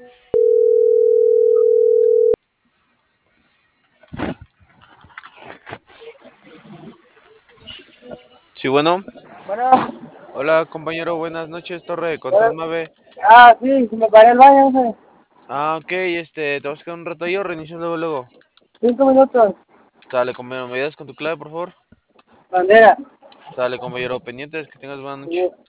Sí, bueno. Bueno, Hola, compañero, buenas noches, Torre de Control 9. sí, me paré el baño hace Ok, te vas a quedar un rato ahí o reinicio luego, luego. 5 minutos. Sale, compañero, ¿me ayudas con tu clave, por favor? Bandera. Sale, compañero, pendientes, que tengas buena noche.